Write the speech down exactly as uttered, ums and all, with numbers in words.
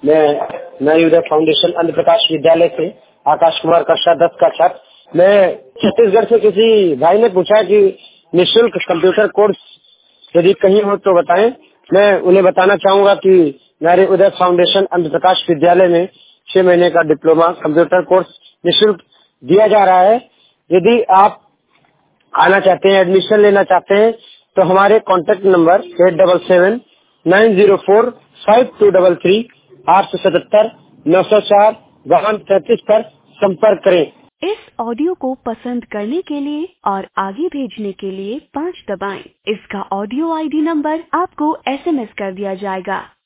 मैं नई उदय फाउंडेशन अंध प्रकाश विद्यालय से आकाश कुमार कक्षा दस का छात्र। मैं छत्तीसगढ़ से किसी भाई ने पूछा कि निःशुल्क कंप्यूटर कोर्स यदि कहीं हो तो बताएं। मैं उन्हें बताना चाहूंगा कि मेरे उदय फाउंडेशन अंध प्रकाश विद्यालय में छह महीने का डिप्लोमा कंप्यूटर कोर्स निःशुल्क दिया जा रहा है। यदि आप आना चाहते हैं, एडमिशन लेना चाहते हैं, तो हमारे contact number eight double seven nine zero four five two double three आठ सौ सतहत्तर नौ सौ चार बावन तैतीस पर संपर्क करें। इस ऑडियो को पसंद करने के लिए और आगे भेजने के लिए पाँच दबाएं। इसका ऑडियो आईडी नंबर आपको एसएमएस कर दिया जाएगा।